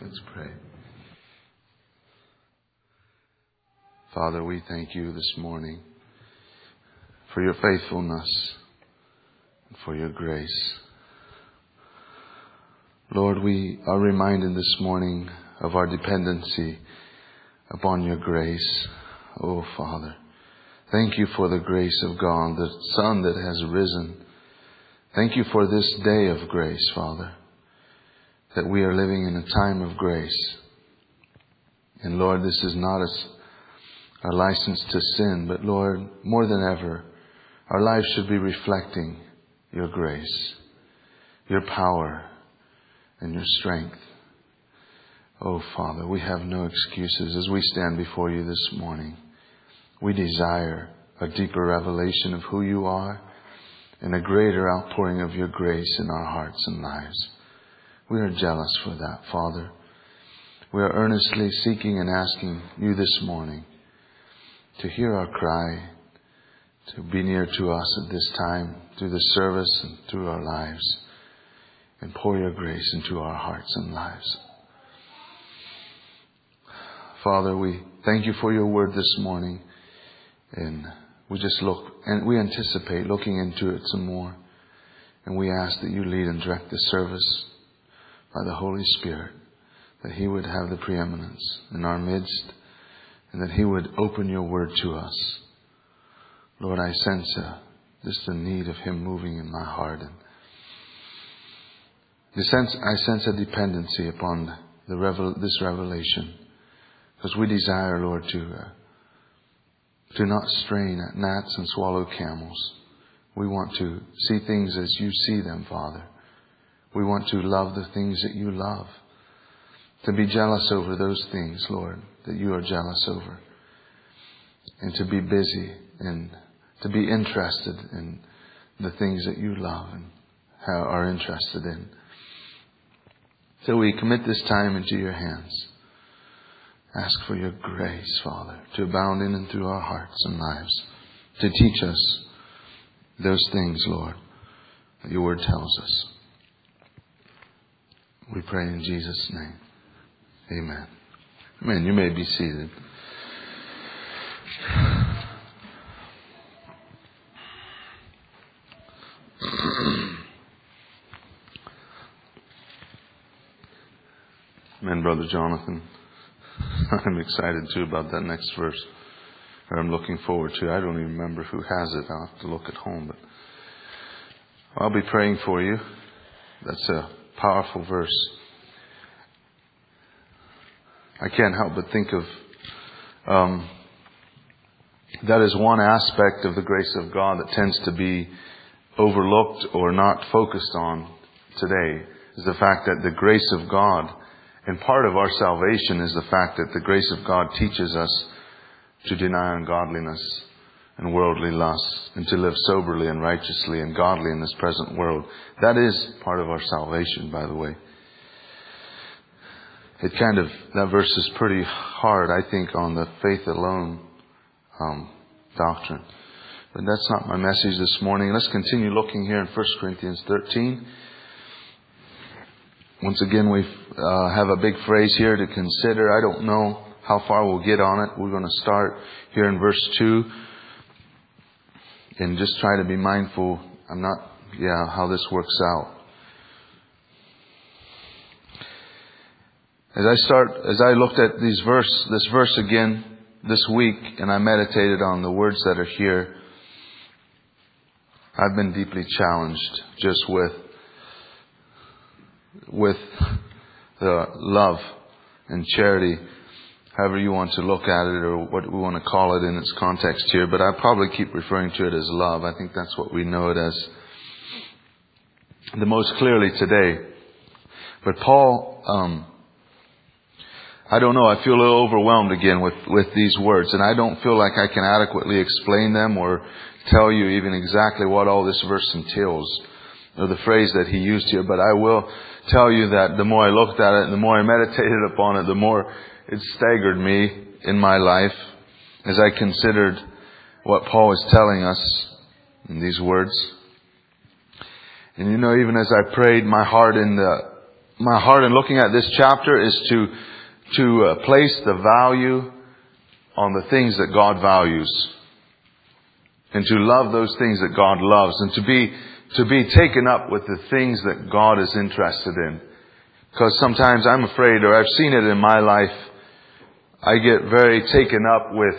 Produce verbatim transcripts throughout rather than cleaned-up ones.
Let's pray. Father, we thank you this morning for your faithfulness and for your grace. Lord, we are reminded this morning of our dependency upon your grace. Oh, Father, thank you for the grace of God, the sun that has risen. Thank you for this day of grace, Father, that we are living in a time of grace. And Lord, this is not a, a license to sin, but Lord, more than ever, our lives should be reflecting your grace, your power, and your strength. Oh, Father, we have no excuses as we stand before you this morning. We desire a deeper revelation of who you are and a greater outpouring of your grace in our hearts and lives. We are jealous for that, Father. We are earnestly seeking and asking you this morning to hear our cry, to be near to us at this time through the service and through our lives, and pour your grace into our hearts and lives. Father, we thank you for your word this morning, and we just look and we anticipate looking into it some more, and we ask that you lead and direct the service by the Holy Spirit, that he would have the preeminence in our midst, and that he would open your word to us. Lord, I sense a, just the need of him moving in my heart, and the sense I sense a dependency upon the revel, this revelation, because we desire, Lord, to uh, to not strain at gnats and swallow camels. We want to see things as you see them, Father. We want to love the things that you love. To be jealous over those things, Lord, that you are jealous over. And to be busy and to be interested in the things that you love and are interested in. So we commit this time into your hands. Ask for your grace, Father, to abound in and through our hearts and lives. To teach us those things, Lord, that your word tells us. We pray in Jesus' name. Amen. Amen. You may be seated. Amen, Brother Jonathan. I'm excited too about that next verse. Or I'm looking forward to it. I don't even remember who has it. I'll have to look at home. But I'll be praying for you. That's a powerful verse. I can't help but think of um, that is one aspect of the grace of God that tends to be overlooked or not focused on today, is the fact that the grace of God, and part of our salvation is the fact that the grace of God teaches us to deny ungodliness and worldly lusts, and to live soberly and righteously and godly in this present world. That is part of our salvation, by the way. It kind of, that verse is pretty hard, I think, on the faith alone um, doctrine. But that's not my message this morning. Let's continue looking here in First Corinthians thirteen. Once again, we uh, have a big phrase here to consider. I don't know how far we'll get on it. We're going to start here in verse two. And just try to be mindful. I'm not, yeah, how this works out. As I start, as I looked at these verse, this verse again this week, and I meditated on the words that are here, I've been deeply challenged just with, with the love and charity, however you want to look at it or what we want to call it in its context here. But I probably keep referring to it as love. I think that's what we know it as the most clearly today. But Paul, um, I don't know, I feel a little overwhelmed again with, with these words. And I don't feel like I can adequately explain them or tell you even exactly what all this verse entails, or the phrase that he used here. But I will tell you that the more I looked at it and the more I meditated upon it, the more it staggered me in my life as I considered what Paul is telling us in these words. And you know, even as I prayed, my heart in the my heart in looking at this chapter is to, to uh, place the value on the things that God values. And to love those things that God loves. And to be, to be taken up with the things that God is interested in. Because sometimes I'm afraid, or I've seen it in my life, I get very taken up with,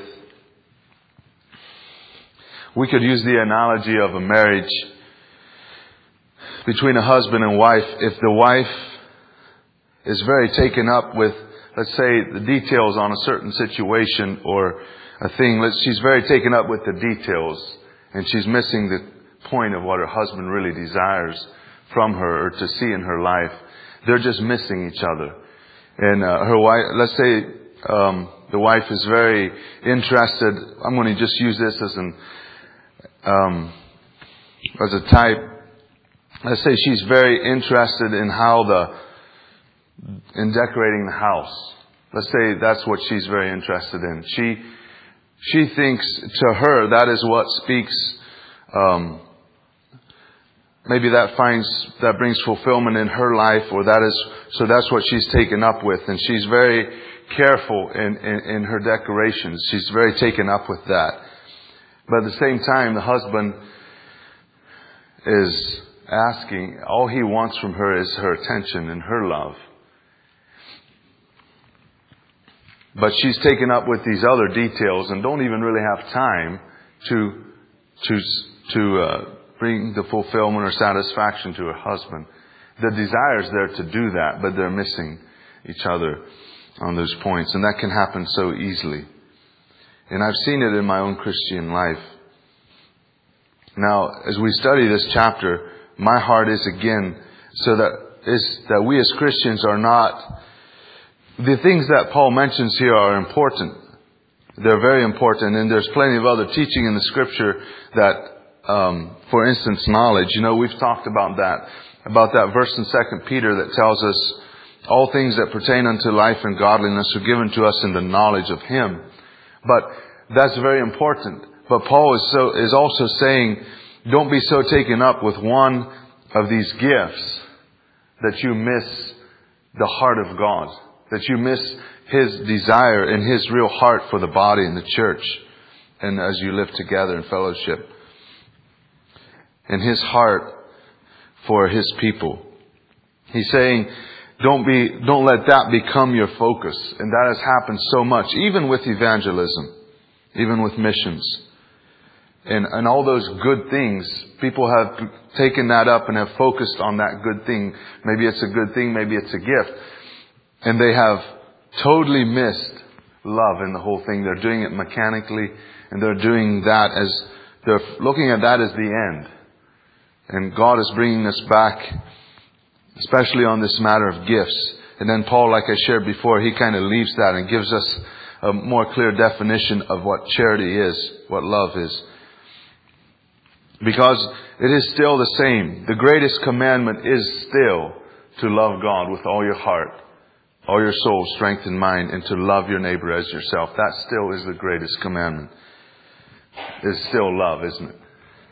we could use the analogy of a marriage between a husband and wife. If the wife is very taken up with, let's say, the details on a certain situation or a thing, let's, she's very taken up with the details, and she's missing the point of what her husband really desires from her or to see in her life. They're just missing each other. And uh, her wife, let's say um, the wife is very interested. I'm going to just use this as an um, as a type. Let's say she's very interested in how the in decorating the house. Let's say that's what she's very interested in. She she thinks to her that is what speaks. Um, maybe that finds that brings fulfillment in her life, or that is so that's what she's taken up with, and she's very careful in, in, in her decorations. She's very taken up with that. But at the same time, the husband is asking, all he wants from her is her attention and her love. But she's taken up with these other details and don't even really have time to to to uh, bring the fulfillment or satisfaction to her husband. The desire is there to do that, but they're missing each other on those points. And that can happen so easily. And I've seen it in my own Christian life. Now, as we study this chapter, my heart is again so that is that we as Christians are not... The things that Paul mentions here are important. They're very important. And there's plenty of other teaching in the Scripture that, um, for instance, knowledge. You know, we've talked about that. About that verse in Second Peter that tells us all things that pertain unto life and godliness are given to us in the knowledge of Him. But that's very important. But Paul is so is also saying, don't be so taken up with one of these gifts that you miss the heart of God. That you miss His desire and His real heart for the body and the church. And as you live together in fellowship. And His heart for His people. He's saying, don't be, don't let that become your focus. And that has happened so much, even with evangelism, even with missions. And, and all those good things, people have taken that up and have focused on that good thing. Maybe it's a good thing, maybe it's a gift. And they have totally missed love in the whole thing. They're doing it mechanically, and they're doing that as, they're looking at that as the end. And God is bringing us back, especially on this matter of gifts. And then Paul, like I shared before, he kind of leaves that and gives us a more clear definition of what charity is, what love is. Because it is still the same. The greatest commandment is still to love God with all your heart, all your soul, strength, and mind, and to love your neighbor as yourself. That still is the greatest commandment. It's still love, isn't it?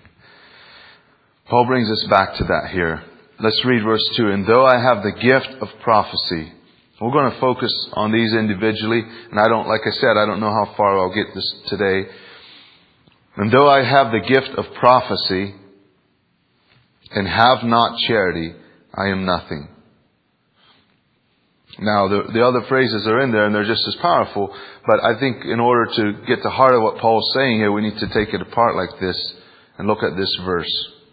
Paul brings us back to that here. Let's read verse two. And though I have the gift of prophecy, we're going to focus on these individually. And I don't, like I said, I don't know how far I'll get this today. And though I have the gift of prophecy and have not charity, I am nothing. Now, the, the other phrases are in there and they're just as powerful. But I think in order to get the heart of what Paul's saying here, we need to take it apart like this and look at this verse.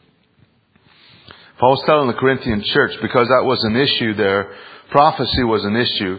Paul's telling the Corinthian church, because that was an issue there, prophecy was an issue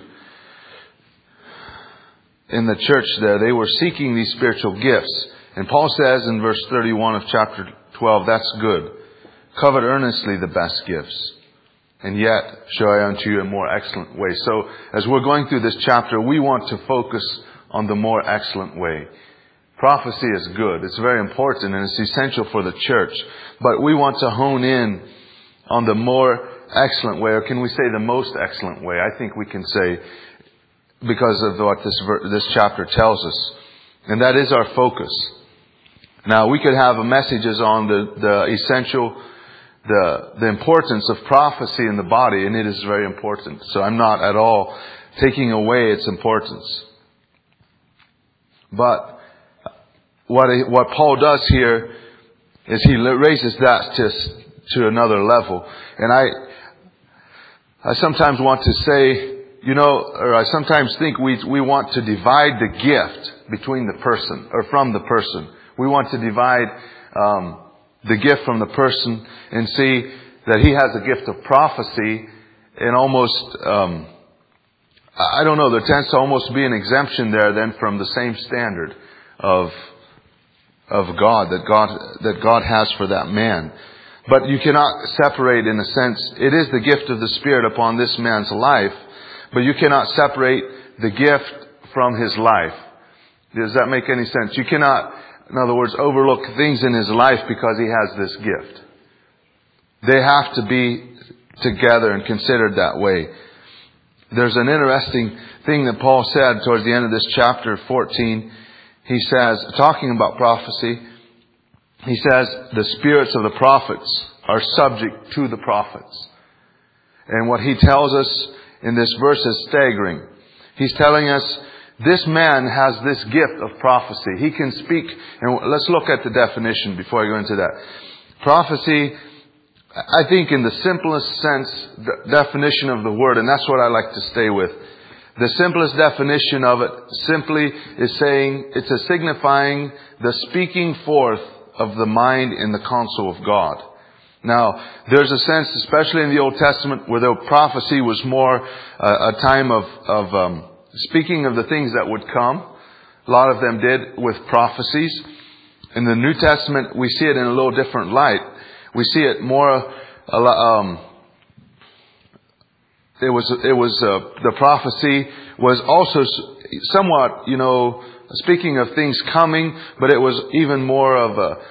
in the church there. They were seeking these spiritual gifts. And Paul says in verse thirty-one of chapter twelve, that's good. Covet earnestly the best gifts. And yet show I unto you a more excellent way. So as we're going through this chapter, we want to focus on the more excellent way. Prophecy is good. It's very important and it's essential for the church. But we want to hone in on the more excellent way, or can we say the most excellent way? I think we can say, because of what this this chapter tells us. And that is our focus. Now, we could have messages on the, the essential the, the importance of prophecy in the body, and it is very important. So I'm not at all taking away its importance. But what, what Paul does here is he raises that to, to another level. And I, I sometimes want to say, you know, or I sometimes think we, we want to divide the gift between the person, or from the person. We want to divide, um, the gift from the person and see that he has a gift of prophecy, and almost, um, I don't know, there tends to almost be an exemption there then from the same standard of, of God, that God, that God has for that man. But you cannot separate, in a sense, it is the gift of the Spirit upon this man's life, but you cannot separate the gift from his life. Does that make any sense? You cannot, in other words, overlook things in his life because he has this gift. They have to be together and considered that way. There's an interesting thing that Paul said towards the end of this chapter fourteen. He says, talking about prophecy, he says, the spirits of the prophets are subject to the prophets. And what he tells us in this verse is staggering. He's telling us, this man has this gift of prophecy. He can speak, and let's look at the definition before I go into that. Prophecy, I think in the simplest sense, the definition of the word, and that's what I like to stay with. The simplest definition of it simply is saying, it's a signifying the speaking forth of the mind in the counsel of God. Now, there's a sense, especially in the Old Testament, where the prophecy was more uh, a time of, of um, speaking of the things that would come. A lot of them did with prophecies. In the New Testament, we see it in a little different light. We see it more, um, it was, it was, uh, the prophecy was also somewhat, you know, speaking of things coming, but it was even more of a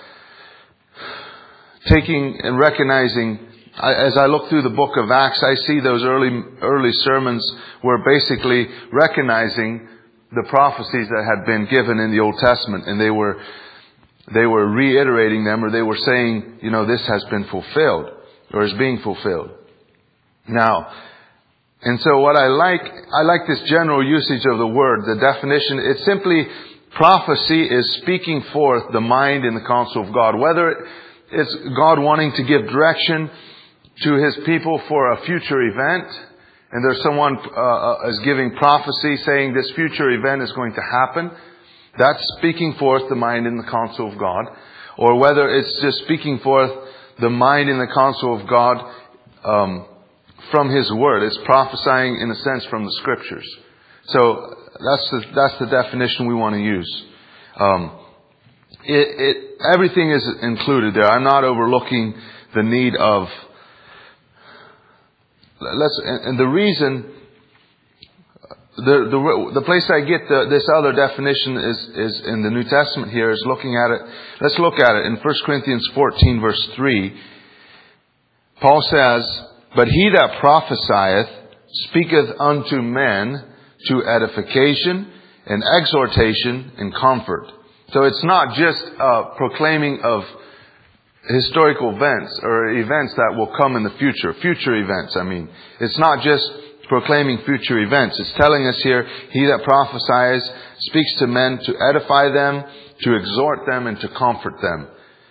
taking and recognizing. As I look through the book of Acts, I see those early, early sermons were basically recognizing the prophecies that had been given in the Old Testament, and they were, they were reiterating them, or they were saying, you know, this has been fulfilled, or is being fulfilled. Now, and so what I like, I like this general usage of the word, the definition. It's simply, prophecy is speaking forth the mind and the counsel of God. Whether it's God wanting to give direction to His people for a future event, and there's someone uh, is giving prophecy saying this future event is going to happen. That's speaking forth the mind and the counsel of God. Or whether it's just speaking forth the mind and the counsel of God um, from His Word. It's prophesying, in a sense, from the Scriptures. So that's the, that's the definition we want to use. Um, it, it, everything is included there. I'm not overlooking the need of... Let's, and the reason, the the the place I get the, this other definition is is in the New Testament. Here is looking at it. Let's look at it in First Corinthians fourteen, verse three. Paul says, "But he that prophesieth speaketh unto men to edification and exhortation and comfort." So it's not just uh, proclaiming of historical events or events that will come in the future. Future events, I mean. It's not just proclaiming future events. It's telling us here, he that prophesies speaks to men to edify them, to exhort them, and to comfort them.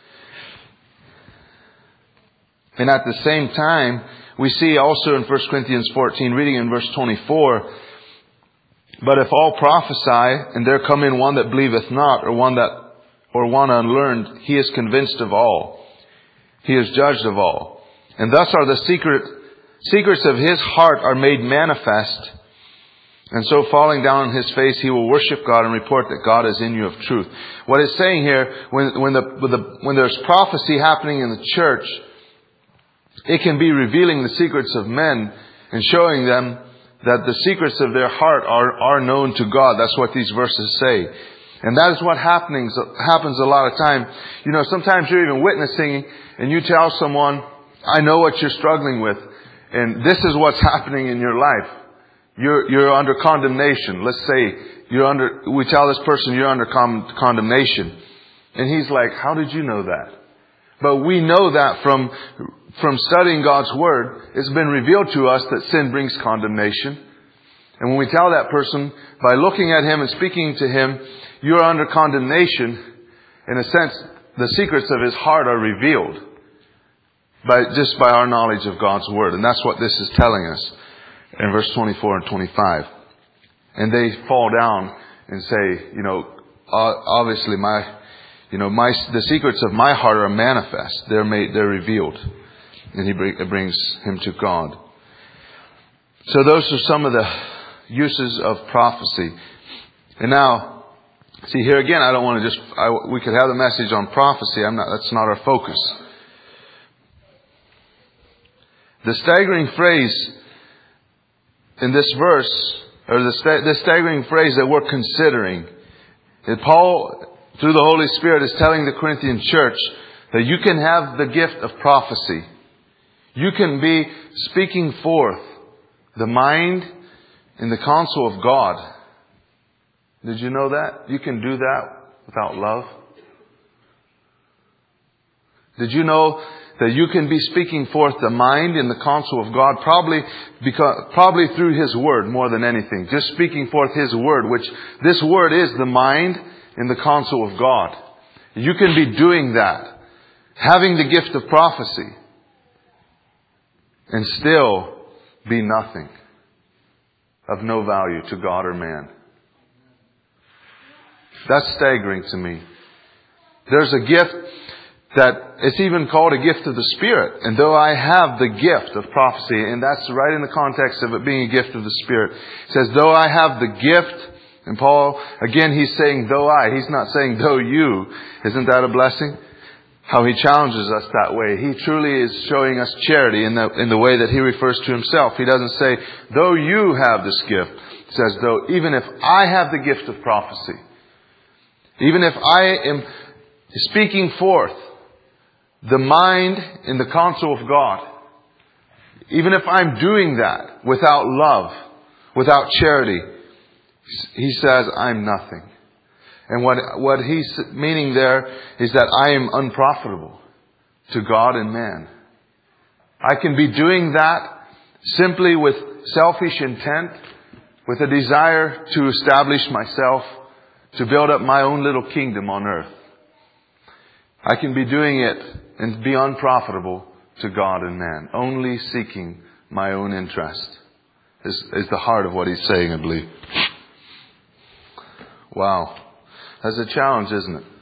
And at the same time, we see also in First Corinthians fourteen, reading in verse twenty-four, "But if all prophesy, and there come in one that believeth not, or one that or one unlearned, he is convinced of all. He is judged of all. And thus are the secret, secrets of his heart are made manifest. And so falling down on his face, he will worship God and report that God is in you of truth." What it's saying here, when, when, the, when, the, when there's prophecy happening in the church, it can be revealing the secrets of men and showing them that the secrets of their heart are, are known to God. That's what these verses say. And that is what happens, happens a lot of time. You know, sometimes you're even witnessing and you tell someone, "I know what you're struggling with, and this is what's happening in your life. You're, you're under condemnation." Let's say you're under, we tell this person you're under con- condemnation. And he's like, "How did you know that?" But we know that from, from studying God's Word, it's been revealed to us that sin brings condemnation. And when we tell that person, by looking at him and speaking to him, you're under condemnation, in a sense, the secrets of his heart are revealed by just by our knowledge of God's Word. And that's what this is telling us in verse twenty-four and twenty-five. And they fall down and say, you know, obviously my, you know, my, the secrets of my heart are manifest. They're made, they're revealed. And he brings him to God. So those are some of the uses of prophecy. And now, see here again, I don't want to just, I, we could have the message on prophecy. I'm not, that's not our focus. The staggering phrase in this verse, or the, sta- the staggering phrase that we're considering, that Paul, through the Holy Spirit, is telling the Corinthian church that you can have the gift of prophecy. You can be speaking forth the mind and the counsel of God. Did you know that? You can do that without love. Did you know that you can be speaking forth the mind and the counsel of God, probably because, probably through His Word more than anything. Just speaking forth His Word, which this Word is the mind and the counsel of God. You can be doing that, having the gift of prophecy, and still be nothing, of no value to God or man. That's staggering to me. There's a gift that it's even called a gift of the Spirit. And though I have the gift of prophecy, and that's right in the context of it being a gift of the Spirit, it says, though I have the gift, and Paul, again, he's saying, though I, he's not saying, though you. Isn't that a blessing? How he challenges us that way. He truly is showing us charity in the, in the way that he refers to himself. He doesn't say, though you have this gift. He says, though, even if I have the gift of prophecy, even if I am speaking forth the mind and the counsel of God, even if I'm doing that without love, without charity, he says, I'm nothing. And what, what he's meaning there is that I am unprofitable to God and man. I can be doing that simply with selfish intent, with a desire to establish myself, to build up my own little kingdom on earth. I can be doing it and be unprofitable to God and man, only seeking my own interest, is, is the heart of what he's saying, I believe. Wow. That's a challenge, isn't it?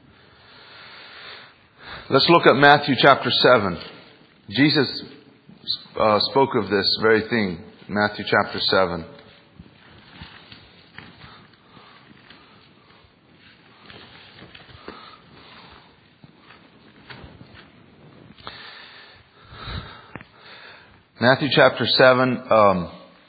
Let's look at Matthew chapter seven. Jesus uh, spoke of this very thing, Matthew chapter seven. Matthew chapter seven, um,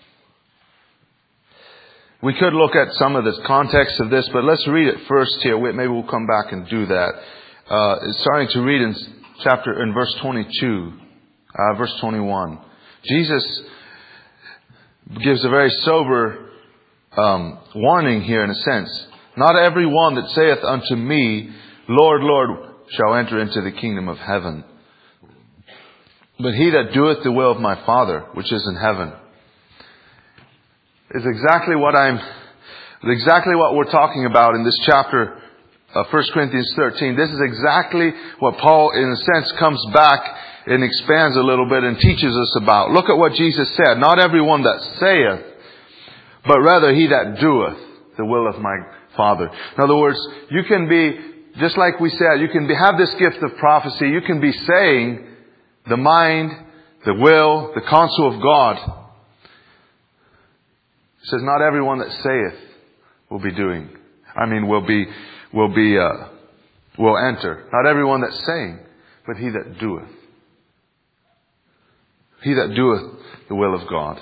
we could look at some of the context of this, but let's read it first here. Maybe we'll come back and do that. Uh, it's starting to read in chapter, in verse twenty-two, uh, verse twenty-one. Jesus gives a very sober um, warning here in a sense. Not every one that saith unto me, Lord, Lord, shall enter into the kingdom of heaven, but he that doeth the will of my Father, which is in heaven. Is exactly what I'm, exactly what we're talking about in this chapter of First Corinthians thirteen. This is exactly what Paul, in a sense, comes back and expands a little bit and teaches us about. Look at what Jesus said. Not everyone that saith, but rather he that doeth the will of my Father. In other words, you can be, just like we said, you can be, have this gift of prophecy. You can be saying the mind, the will, the counsel of God. It says, not everyone that saith will be doing. I mean, will be, will be, uh, will enter. Not everyone that's saying, but he that doeth. He that doeth the will of God.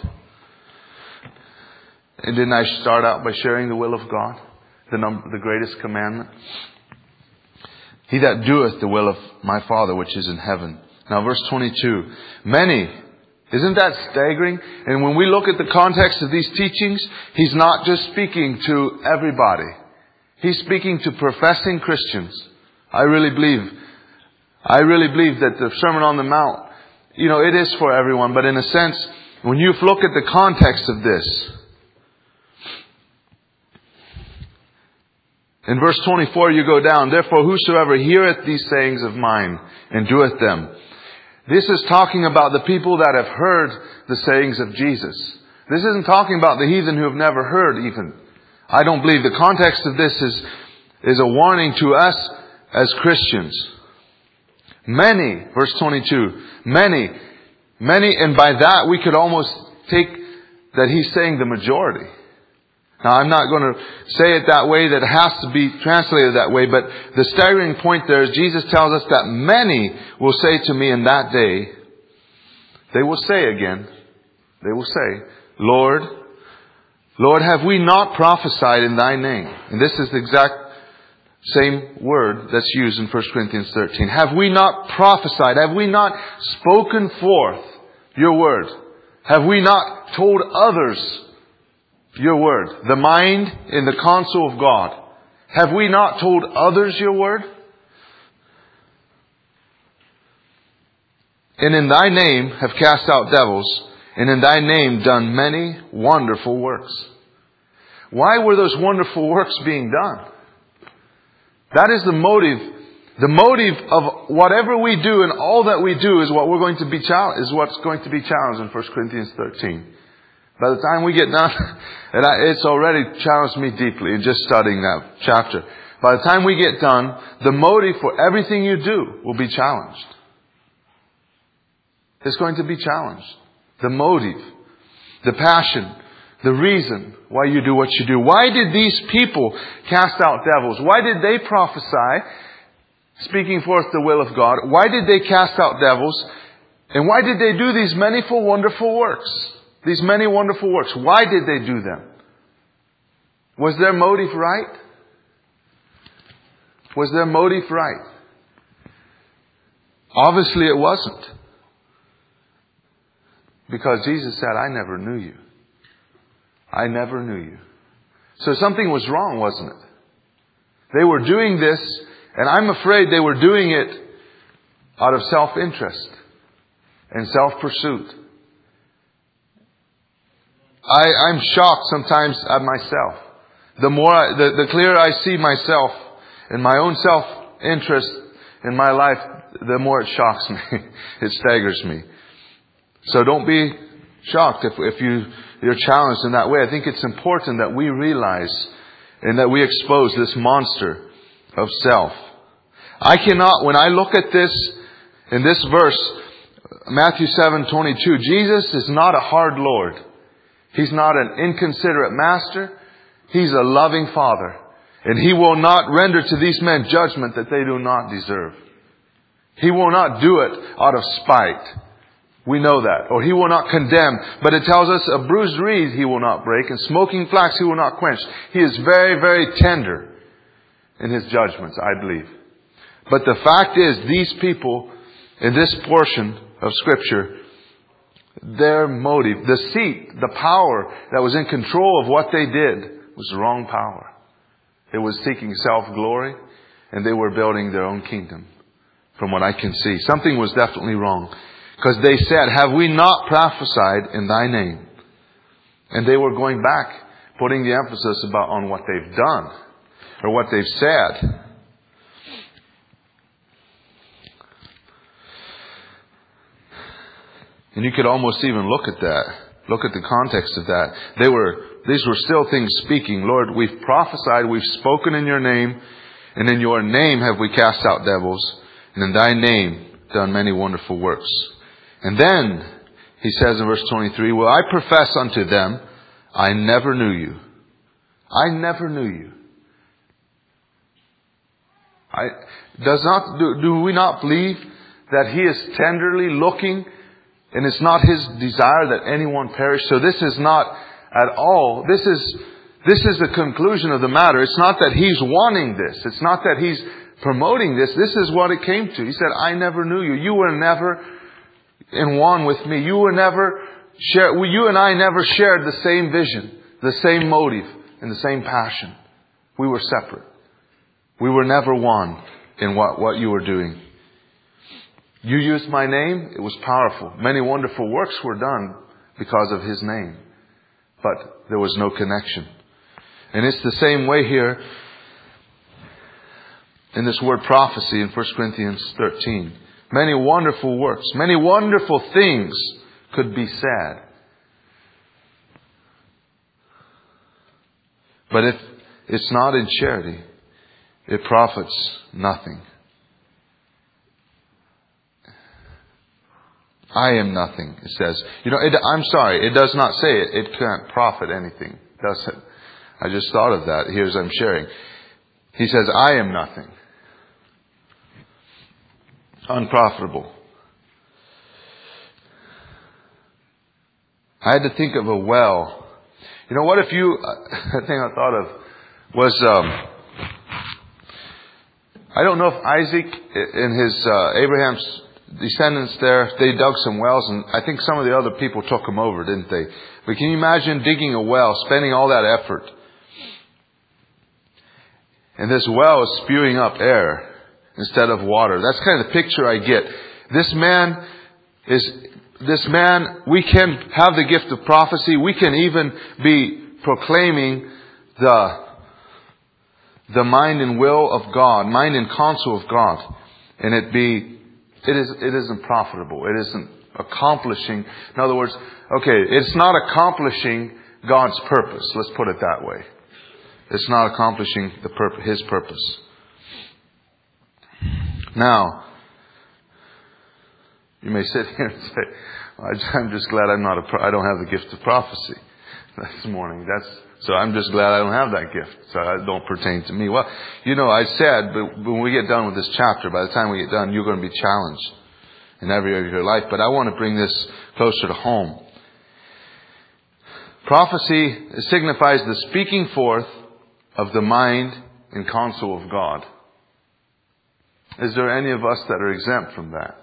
And didn't I start out by sharing the will of God? The number, the greatest commandment. He that doeth the will of my Father which is in heaven. Now verse twenty-two. Many. Isn't that staggering? And when we look at the context of these teachings, he's not just speaking to everybody. He's speaking to professing Christians. I really believe I really believe that the Sermon on the Mount, you know, it is for everyone. But in a sense, when you look at the context of this, in verse twenty-four you go down, therefore whosoever heareth these sayings of mine and doeth them. This is talking about the people that have heard the sayings of Jesus. This isn't talking about the heathen who have never heard even. I don't believe the context of this is, is a warning to us as Christians. Many, verse twenty-two, many, many, and by that we could almost take that he's saying the majority. Now, I'm not going to say it that way, that it has to be translated that way, but the staggering point there is Jesus tells us that many will say to me in that day, they will say again, they will say, Lord, Lord, have we not prophesied in thy name? And this is the exact same word that's used in First Corinthians thirteen. Have we not prophesied? Have we not spoken forth your word? Have we not told others your word? The mind in the counsel of God. Have we not told others your word? And in thy name have cast out devils, and in thy name done many wonderful works. Why were those wonderful works being done? That is the motive. The motive of whatever we do and all that we do is what we're going to be challenged, is what's going to be challenged in First Corinthians thirteen. By the time we get done, and I, it's already challenged me deeply in just studying that chapter. By the time we get done, the motive for everything you do will be challenged. It's going to be challenged. The motive, the passion, the reason why you do what you do. Why did these people cast out devils? Why did they prophesy, speaking forth the will of God? Why did they cast out devils? And why did they do these manifold wonderful works? These many wonderful works. Why did they do them? Was their motive right? Was their motive right? Obviously it wasn't. Because Jesus said, I never knew you. I never knew you. So something was wrong, wasn't it? They were doing this, and I'm afraid they were doing it out of self-interest and self-pursuit. I, I'm shocked sometimes at myself. The more, I, the, the clearer I see myself and my own self-interest in my life, the more it shocks me. It staggers me. So don't be shocked if, if you, you're challenged in that way. I think it's important that we realize and that we expose this monster of self. I cannot, when I look at this, in this verse, Matthew seven twenty-two, Jesus is not a hard Lord. He's not an inconsiderate master. He's a loving Father. And He will not render to these men judgment that they do not deserve. He will not do it out of spite. We know that. Or He will not condemn. But it tells us a bruised reed He will not break, and smoking flax He will not quench. He is very, very tender in His judgments, I believe. But the fact is, these people in this portion of Scripture, their motive, the seat, the power that was in control of what they did was the wrong power. It was seeking self-glory, and they were building their own kingdom. From what I can see, something was definitely wrong. Because they said, have we not prophesied in thy name? And they were going back, putting the emphasis about on what they've done, or what they've said. And you could almost even look at that. Look at the context of that. They were, these were still things speaking. Lord, we've prophesied, we've spoken in your name, and in your name have we cast out devils, and in thy name done many wonderful works. And then He says in verse twenty-three, well, I profess unto them, I never knew you. I never knew you. I, does not, do, do we not believe that He is tenderly looking, and it's not His desire that anyone perish? So this is not at all, this is, this is the conclusion of the matter. It's not that He's wanting this. It's not that He's promoting this. This is what it came to. He said, I never knew you. You were never in one with me. You were never share, you and I never shared the same vision, the same motive, and the same passion. We were separate. We were never one in what, what you were doing. You used my name. It was powerful. Many wonderful works were done because of His name. But there was no connection. And it's the same way here in this word prophecy in First Corinthians thirteen. Many wonderful works, many wonderful things could be said. But if it's not in charity, it profits nothing. I am nothing, it says. You know, it, I'm sorry, it does not say it. It can't profit anything, does it? I just thought of that here as I'm sharing. He says, I am nothing. Unprofitable. I had to think of a well. You know what if you, the thing I thought of was, um, I don't know if Isaac and his, uh, Abraham's descendants there, they dug some wells, and I think some of the other people took them over, didn't they? But can you imagine digging a well, spending all that effort, and this well is spewing up air instead of water? That's kind of the picture I get. This man is, this man, we can have the gift of prophecy. We can even be proclaiming the, the mind and will of God, mind and counsel of God, and it be It is, it isn't profitable. It isn't accomplishing. In other words, okay, it's not accomplishing God's purpose. Let's put it that way. It's not accomplishing the purpose, His purpose. Now, you may sit here and say, I'm just glad I'm not a, I don't have the gift of prophecy this morning. That's, so I'm just glad I don't have that gift. So it don't pertain to me. Well, you know, I said, but when we get done with this chapter, by the time we get done, you're going to be challenged in every area of your life. But I want to bring this closer to home. Prophecy signifies the speaking forth of the mind and counsel of God. Is there any of us that are exempt from that?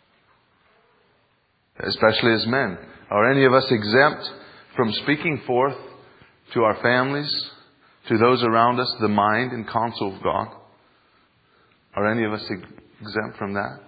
Especially as men. Are any of us exempt from speaking forth to our families, to those around us, the mind and counsel of God? Are any of us exempt from that?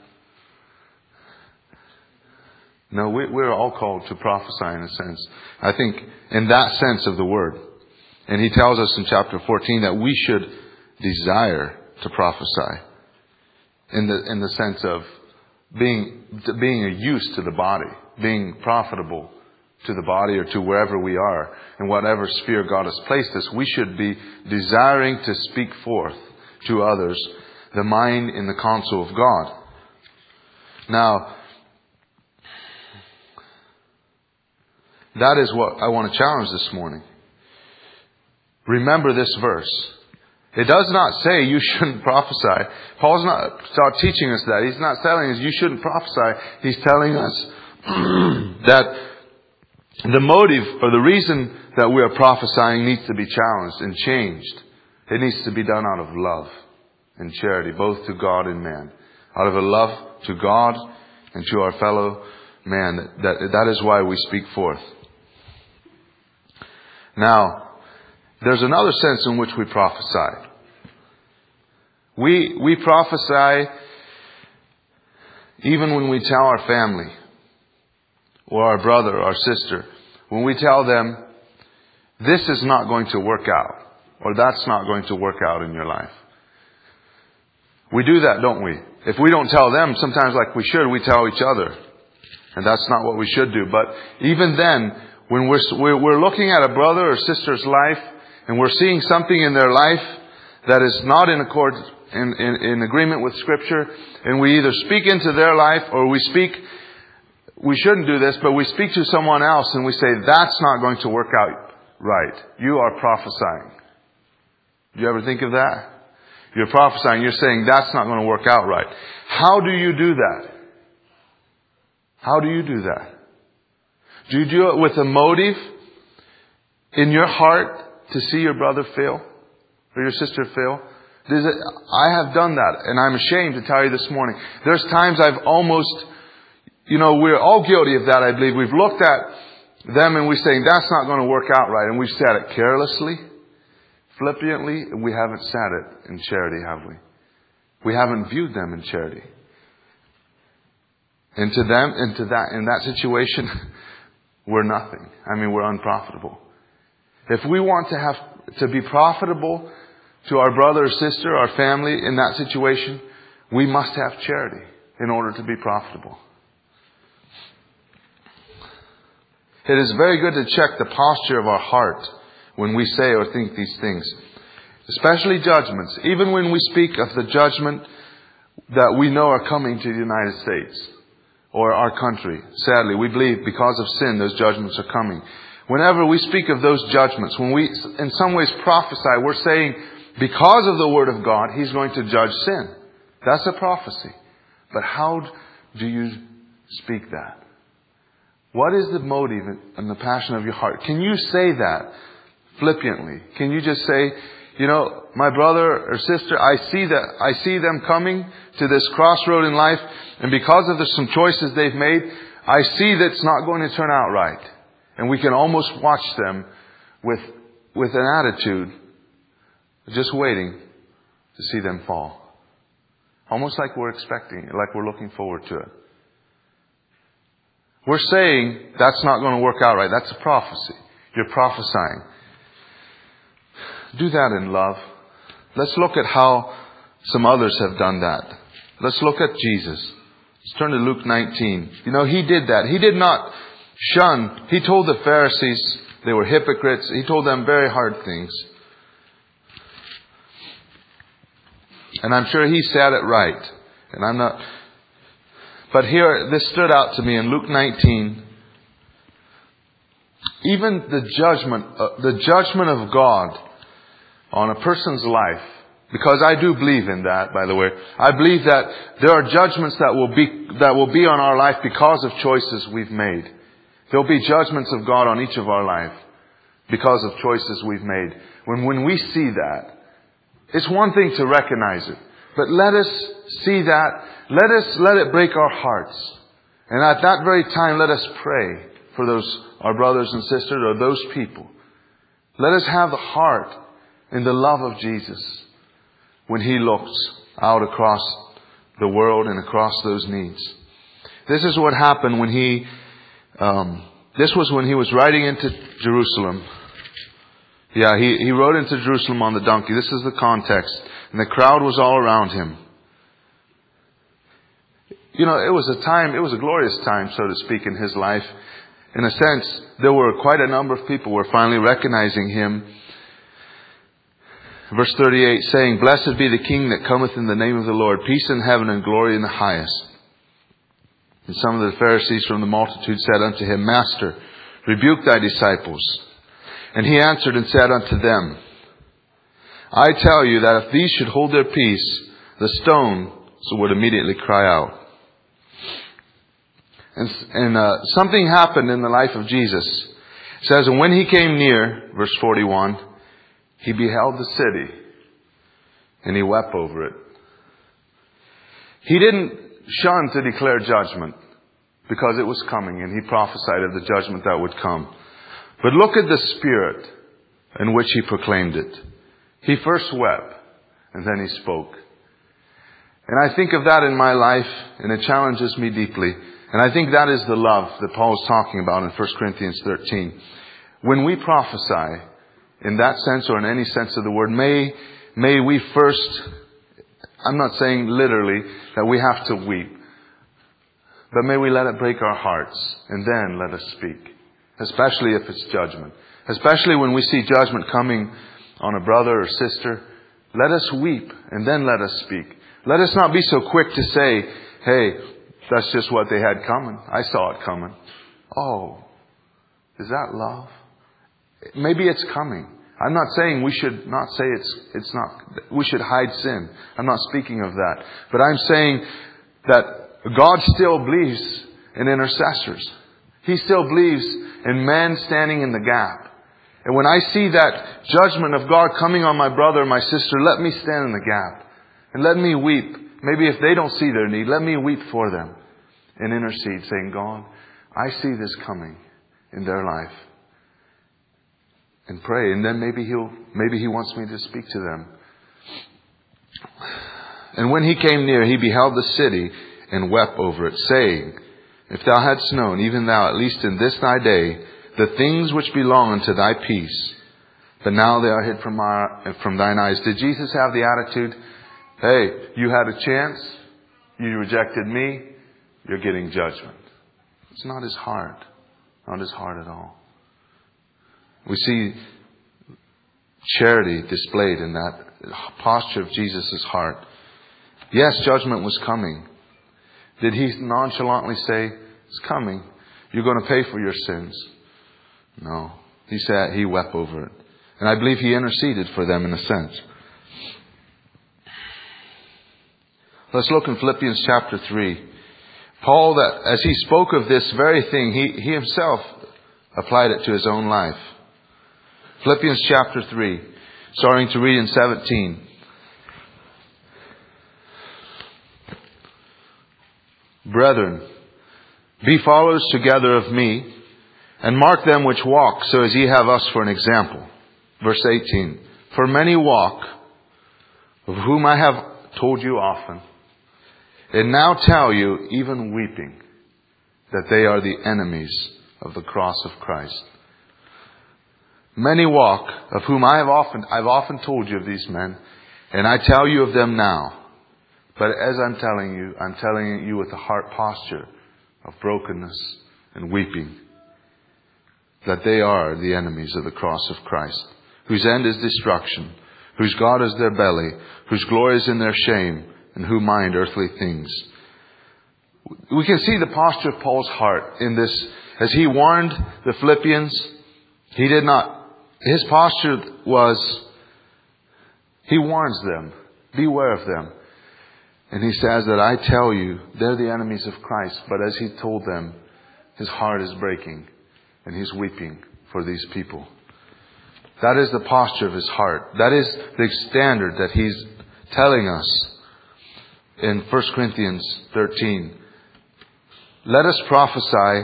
No, we, we're all called to prophesy in a sense. I think in that sense of the word. And he tells us in chapter fourteen that we should desire to prophesy. In the, in the sense of being, being a use to the body, being profitable to the body or to wherever we are, in whatever sphere God has placed us. We should be desiring to speak forth to others the mind and the counsel of God. Now, that is what I want to challenge this morning. Remember this verse. It does not say you shouldn't prophesy. Paul's not start teaching us that. He's not telling us you shouldn't prophesy. He's telling us that the motive or the reason that we are prophesying needs to be challenged and changed. It needs to be done out of love and charity, both to God and man. Out of a love to God and to our fellow man. That, that is why we speak forth. Now, there's another sense in which we prophesy. We, we prophesy even when we tell our family or our brother or our sister, when we tell them, this is not going to work out, or that's not going to work out in your life. We do that, don't we? If we don't tell them, sometimes like we should, we tell each other. And that's not what we should do. But even then, when we're, we're looking at a brother or sister's life, and we're seeing something in their life that is not in accord, in, in, in agreement with Scripture, and we either speak into their life or we speak, we shouldn't do this, but we speak to someone else and we say, that's not going to work out right. You are prophesying. Do you ever think of that? You're prophesying, you're saying that's not going to work out right. How do you do that? How do you do that? Do you do it with a motive in your heart to see your brother fail or your sister fail? Does it, I have done that, and I'm ashamed to tell you this morning. There's times I've almost, you know, we're all guilty of that, I believe. We've looked at them and we're saying that's not going to work out right. And we've said it carelessly, flippantly, and we haven't said it in charity, have we? We haven't viewed them in charity. And to them, and to that, in that situation, we're nothing. I mean, we're unprofitable. If we want to have, to be profitable to our brother or sister, our family in that situation, we must have charity in order to be profitable. It is very good to check the posture of our heart when we say or think these things. Especially judgments. Even when we speak of the judgment that we know are coming to the United States or our country. Sadly, we believe because of sin, those judgments are coming. Whenever we speak of those judgments, when we in some ways prophesy, we're saying because of the Word of God, He's going to judge sin. That's a prophecy. But how do you speak that? What is the motive and the passion of your heart? Can you say that flippantly? Can you just say, you know, my brother or sister, I see that, I see them coming to this crossroad in life, and because of the, some choices they've made, I see that it's not going to turn out right. And we can almost watch them with, with an attitude, just waiting to see them fall. Almost like we're expecting it, like we're looking forward to it. We're saying that's not going to work out right. That's a prophecy. You're prophesying. Do that in love. Let's look at how some others have done that. Let's look at Jesus. Let's turn to Luke nineteen. You know, He did that. He did not shun. He told the Pharisees they were hypocrites. He told them very hard things. And I'm sure He said it right. And I'm not... But here, this stood out to me in Luke nineteen. Even the judgment, uh, the judgment of God on a person's life, because I do believe in that, by the way. I believe that there are judgments that will be, that will be on our life because of choices we've made. There'll be judgments of God on each of our life because of choices we've made. When, when we see that, it's one thing to recognize it. But let us see that. Let us, let it break our hearts. And at that very time, let us pray for those, our brothers and sisters, or those people. Let us have the heart and the love of Jesus when He looks out across the world and across those needs. This is what happened when He, um, this was when He was riding into Jerusalem. Yeah, he, he rode into Jerusalem on the donkey. This is the context. And the crowd was all around Him. You know, it was a time, it was a glorious time, so to speak, in His life. In a sense, there were quite a number of people who were finally recognizing Him. Verse thirty-eight, saying, "Blessed be the King that cometh in the name of the Lord, peace in heaven and glory in the highest." And some of the Pharisees from the multitude said unto Him, "Master, rebuke thy disciples." And He answered and said unto them, "I tell you that if these should hold their peace, the stones would immediately cry out." And, and uh, something happened in the life of Jesus. It says, "And when He came near," verse forty-one, "He beheld the city, and He wept over it." He didn't shun to declare judgment because it was coming, and He prophesied of the judgment that would come. But look at the spirit in which He proclaimed it. He first wept, and then He spoke. And I think of that in my life, and it challenges me deeply. And I think that is the love that Paul is talking about in First Corinthians thirteen. When we prophesy, in that sense or in any sense of the word, may, may we first, I'm not saying literally that we have to weep, but may we let it break our hearts, and then let us speak. Especially if it's judgment. Especially when we see judgment coming on a brother or sister. Let us weep and then let us speak. Let us not be so quick to say, "Hey, that's just what they had coming. I saw it coming." Oh, is that love? Maybe it's coming. I'm not saying we should not say it's, it's not, we should hide sin. I'm not speaking of that. But I'm saying that God still believes in intercessors. He still believes in men standing in the gap. And when I see that judgment of God coming on my brother or my sister, let me stand in the gap. And let me weep. Maybe if they don't see their need, let me weep for them. And intercede, saying, "God, I see this coming in their life." And pray. And then maybe He'll, maybe He wants me to speak to them. "And when He came near, He beheld the city and wept over it, saying," if thou hadst known, even thou, at least in this thy day, the things which belong unto thy peace, but now they are hid from our, from thine eyes. Did Jesus have the attitude, hey, you had a chance, you rejected me, you're getting judgment? It's not his heart. Not his heart at all. We see charity displayed in that posture of Jesus' heart. Yes, judgment was coming. Did he nonchalantly say, it's coming, you're going to pay for your sins? No. He said he wept over it. And I believe he interceded for them in a sense. Let's look in Philippians chapter three. Paul, that as he spoke of this very thing, he, he himself applied it to his own life. Philippians chapter three, starting to read in seventeen. Brethren, be followers together of me, and mark them which walk, so as ye have us for an example. Verse eighteen. For many walk, of whom I have told you often, and now tell you, even weeping, that they are the enemies of the cross of Christ. Many walk, of whom I have often, I've often told you of these men, and I tell you of them now. But as I'm telling you, I'm telling you with a heart posture of brokenness and weeping, that they are the enemies of the cross of Christ, whose end is destruction, whose God is their belly, whose glory is in their shame, and who mind earthly things. We can see the posture of Paul's heart in this. As he warned the Philippians, he did not, his posture was, he warns them, beware of them. And he says that I tell you, they're the enemies of Christ. But as he told them, his heart is breaking and he's weeping for these people. That is the posture of his heart. That is the standard that he's telling us in First Corinthians thirteen. Let us prophesy.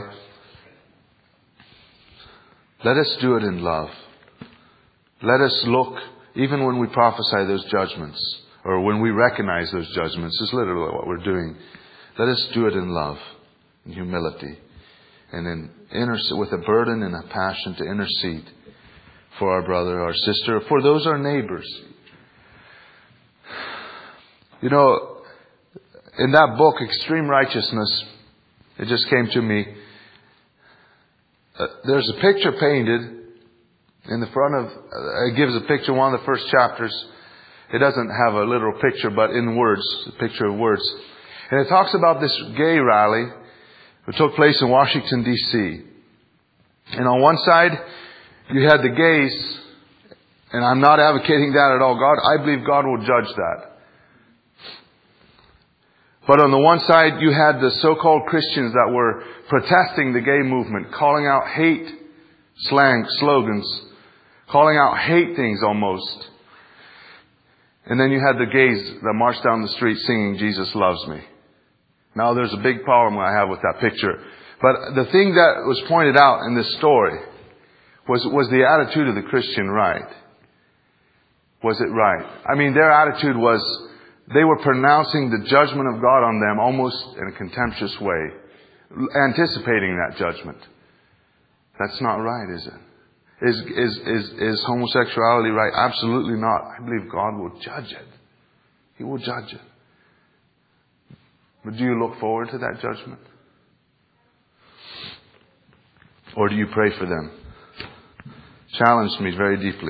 Let us do it in love. Let us look, even when we prophesy those judgments, or when we recognize those judgments, is literally what we're doing. Let us do it in love, in humility, and in intercede, with a burden and a passion to intercede for our brother, our sister, for those our neighbors. You know, in that book, Extreme Righteousness, it just came to me. Uh, there's a picture painted in the front of, uh, it gives a picture, one of the first chapters. It doesn't have a literal picture, but in words, a picture of words. And it talks about this gay rally that took place in Washington, D C And on one side, you had the gays, and I'm not advocating that at all. God, I believe God will judge that. But on the one side, you had the so-called Christians that were protesting the gay movement, calling out hate slang, slogans, calling out hate things almost. And then you had the gays that marched down the street singing, Jesus loves me. Now there's a big problem I have with that picture. But the thing that was pointed out in this story was, was the attitude of the Christian right? Was it right? I mean, their attitude was, they were pronouncing the judgment of God on them almost in a contemptuous way, anticipating that judgment. That's not right, is it? Is, is, is, is homosexuality right? Absolutely not. I believe God will judge it. He will judge it. But do you look forward to that judgment? Or do you pray for them? Challenged me very deeply.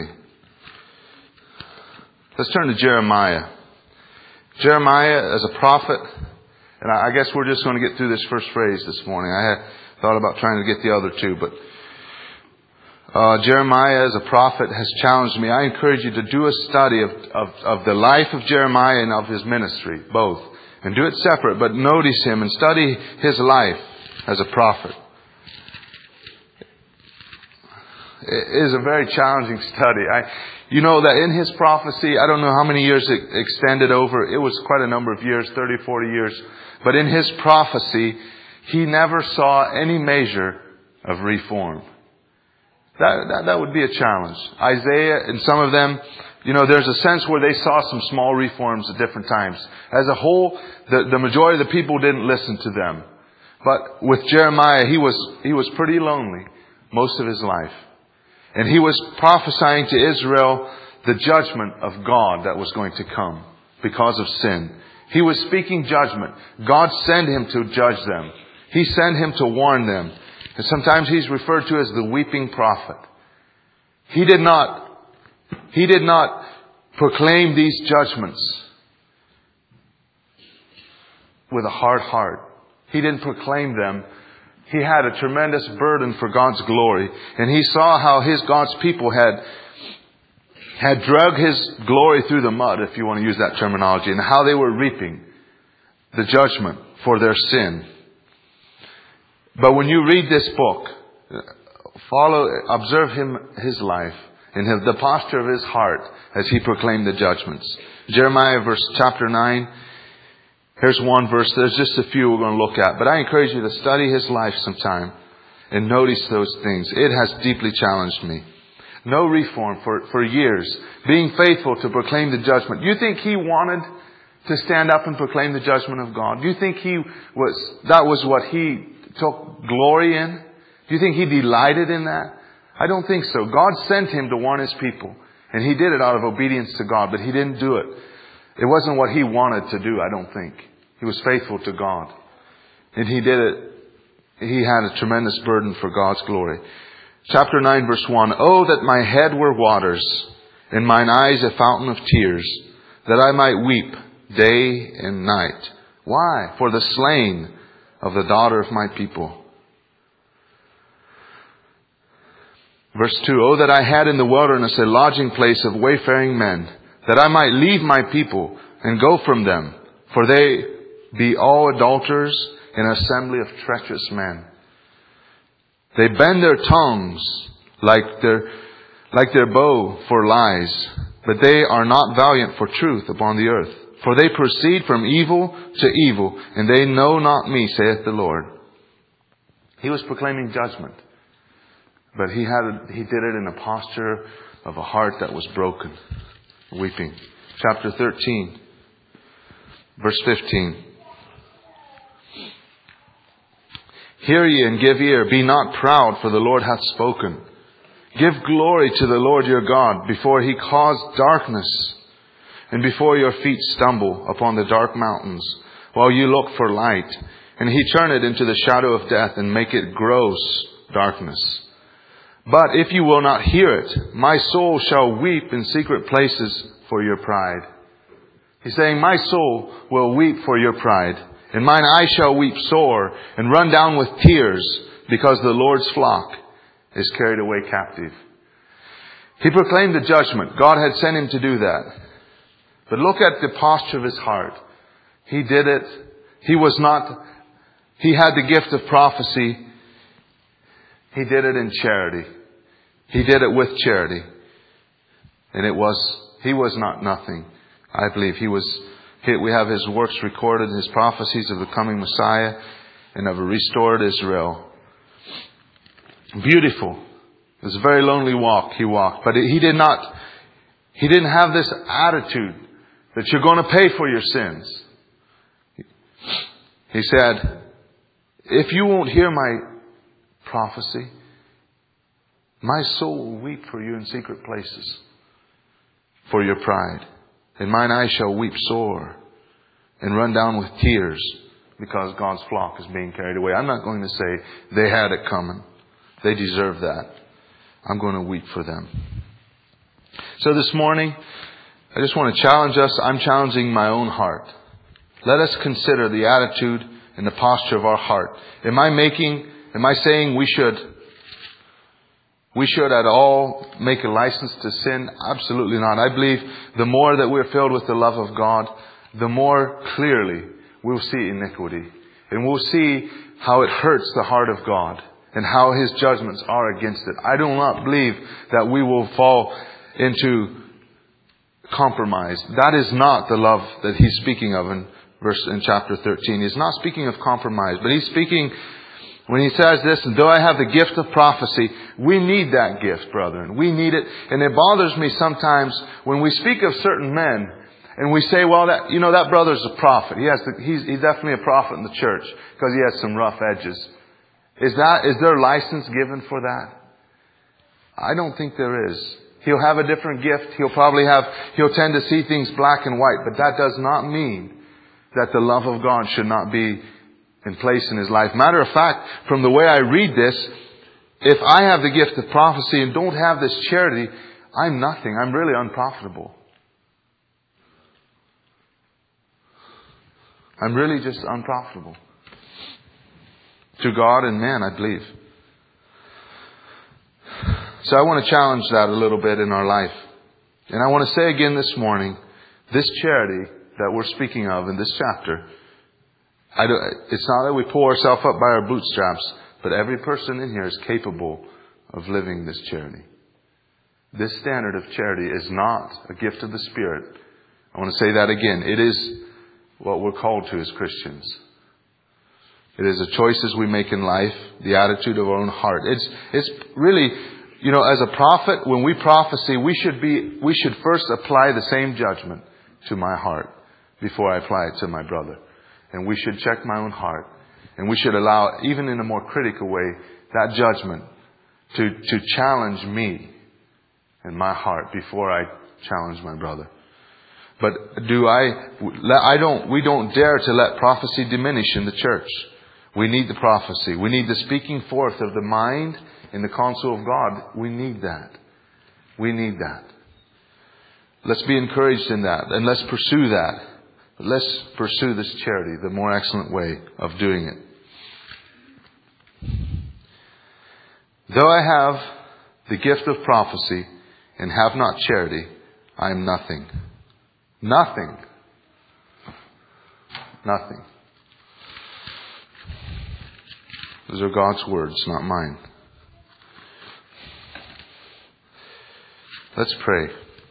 Let's turn to Jeremiah. Jeremiah as a prophet, and I guess we're just going to get through this first phrase this morning. I had thought about trying to get the other two, but uh, Jeremiah as a prophet has challenged me. I encourage you to do a study of, of, of the life of Jeremiah and of his ministry, both. And do it separate, but notice him and study his life as a prophet. It is a very challenging study. I, you know that in his prophecy, I don't know how many years it extended over. It was quite a number of years, thirty, forty years. But in his prophecy, he never saw any measure of reform. That, that, that would be a challenge. Isaiah and some of them, you know, there's a sense where they saw some small reforms at different times. As a whole, the, the majority of the people didn't listen to them. But with Jeremiah, he was, he was pretty lonely most of his life. And he was prophesying to Israel the judgment of God that was going to come because of sin. He was speaking judgment. God sent him to judge them. He sent him to warn them. And sometimes he's referred to as the weeping prophet. He did not, he did not proclaim these judgments with a hard heart. He didn't proclaim them. He had a tremendous burden for God's glory. And he saw how his God's people had, had drug His glory through the mud, if you want to use that terminology, and how they were reaping the judgment for their sin. But when you read this book, follow, observe him, his life, and his, the posture of his heart as he proclaimed the judgments. Jeremiah verse chapter nine. Here's one verse. There's just a few we're going to look at. But I encourage you to study his life sometime and notice those things. It has deeply challenged me. No reform for, for years. Being faithful to proclaim the judgment. Do you think he wanted to stand up and proclaim the judgment of God? Do you think he was, that was what he took glory in? Do you think he delighted in that? I don't think so. God sent him to warn his people. And he did it out of obedience to God. But he didn't do it. It wasn't what he wanted to do, I don't think. He was faithful to God. And he did it. He had a tremendous burden for God's glory. Chapter nine verse one. Oh, that my head were waters, and mine eyes a fountain of tears, that I might weep day and night. Why? For the slain of the daughter of my people. Verse two. Oh, that I had in the wilderness a lodging place of wayfaring men, that I might leave my people and go from them. For they be all adulterers, an assembly of treacherous men. They bend their tongues like their, like their bow for lies, but they are not valiant for truth upon the earth. For they proceed from evil to evil, and they know not me, saith the Lord. He was proclaiming judgment, but he had, he did it in a posture of a heart that was broken. Weeping. Chapter thirteen, verse fifteen. Hear ye and give ear. Be not proud, for the Lord hath spoken. Give glory to the Lord your God, before He cause darkness, and before your feet stumble upon the dark mountains, while you look for light, and He turn it into the shadow of death, and make it gross darkness. But if you will not hear it, my soul shall weep in secret places for your pride. He's saying, my soul will weep for your pride, and mine eye shall weep sore, and run down with tears, because the Lord's flock is carried away captive. He proclaimed the judgment. God had sent him to do that. But look at the posture of his heart. He did it. He was not, he had the gift of prophecy. He did it in charity. He did it with charity. And it was, he was not nothing. I believe he was, we have his works recorded, his prophecies of the coming Messiah and of a restored Israel. Beautiful. It was a very lonely walk he walked. But he did not, he didn't have this attitude that you're going to pay for your sins. He said, if you won't hear my prophecy, my soul will weep for you in secret places, for your pride. And mine eyes shall weep sore and run down with tears, because God's flock is being carried away. I'm not going to say they had it coming. They deserve that. I'm going to weep for them. So this morning, I just want to challenge us. I'm challenging my own heart. Let us consider the attitude and the posture of our heart. Am I making, am I saying we should, we should at all make a license to sin? Absolutely not. I believe the more that we're filled with the love of God, the more clearly we'll see iniquity. And we'll see how it hurts the heart of God and how His judgments are against it. I do not believe that we will fall into compromise. That is not the love that He's speaking of in verse in chapter thirteen. He's not speaking of compromise, but He's speaking when He says this, though I have the gift of prophecy, we need that gift, brethren. We need it. And it bothers me sometimes when we speak of certain men And we say, well, that, you know, that brother's a prophet. He has to, he's, he's definitely a prophet in the church because he has some rough edges. Is that, is there license given for that? I don't think there is. He'll have a different gift. He'll probably have, he'll tend to see things black and white, but that does not mean that the love of God should not be in place in his life. Matter of fact, from the way I read this, if I have the gift of prophecy and don't have this charity, I'm nothing. I'm really unprofitable. I'm really just unprofitable. To God and man, I believe. So I want to challenge that a little bit in our life. And I want to say again this morning, this charity that we're speaking of in this chapter, I don't, it's not that we pull ourselves up by our bootstraps, but every person in here is capable of living this charity. This standard of charity is not a gift of the Spirit. I want to say that again. It is what we're called to as Christians. It is the choices we make in life, the attitude of our own heart. It's, it's really, you know, as a prophet, when we prophesy, we should be, we should first apply the same judgment to my heart before I apply it to my brother. And we should check my own heart. And we should allow, even in a more critical way, that judgment to, to challenge me and my heart before I challenge my brother. But do I, I don't, we don't dare to let prophecy diminish in the church. We need the prophecy. We need the speaking forth of the mind in the counsel of God. We need that. We need that. Let's be encouraged in that and let's pursue that. But let's pursue this charity, the more excellent way of doing it. Though I have the gift of prophecy and have not charity, I am nothing. Nothing. Nothing. Those are God's words, not mine. Let's pray.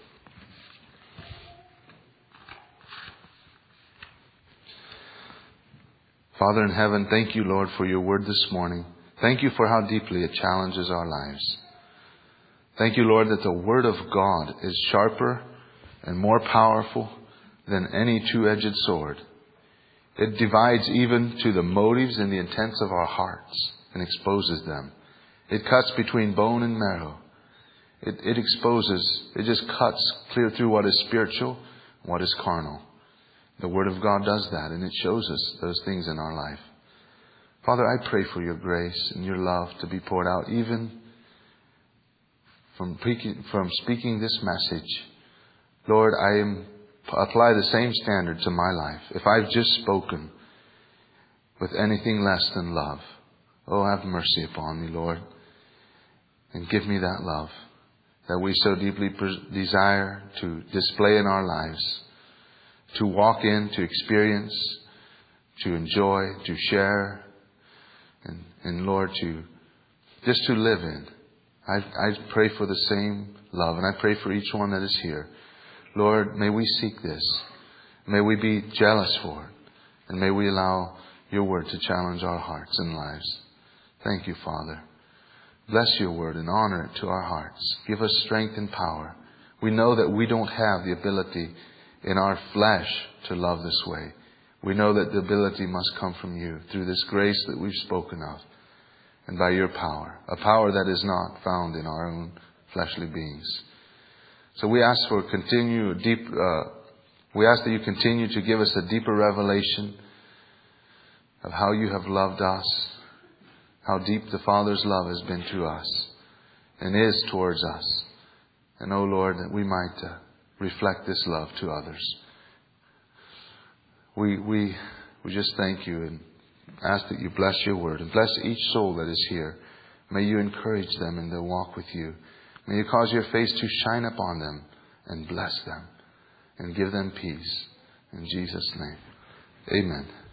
Father in heaven, thank you, Lord, for your word this morning. Thank you for how deeply it challenges our lives. Thank you, Lord, that the word of God is sharper and more powerful than any two-edged sword. It divides even to the motives and the intents of our hearts and exposes them. It cuts between bone and marrow. It, it exposes, it just cuts clear through what is spiritual and what is carnal. The Word of God does that, and it shows us those things in our life. Father, I pray for your grace and your love to be poured out even from, pre- from speaking this message. Lord, I am, apply the same standard to my life. If I've just spoken with anything less than love, oh, have mercy upon me, Lord, and give me that love that we so deeply desire to display in our lives, to walk in, to experience, to enjoy, to share, and, and Lord, to just to live in. I, I pray for the same love, and I pray for each one that is here. Lord, may we seek this. May we be jealous for it. And may we allow your word to challenge our hearts and lives. Thank you, Father. Bless your word and honor it to our hearts. Give us strength and power. We know that we don't have the ability in our flesh to love this way. We know that the ability must come from you through this grace that we've spoken of and by your power, a power that is not found in our own fleshly beings. So we ask for continue deep, uh, we ask that you continue to give us a deeper revelation of how you have loved us, how deep the Father's love has been to us and is towards us. And oh Lord, that we might uh, reflect this love to others. We, we, we just thank you and ask that you bless your word and bless each soul that is here. May you encourage them in their walk with you. May you cause your face to shine upon them and bless them and give them peace. In Jesus' name, amen.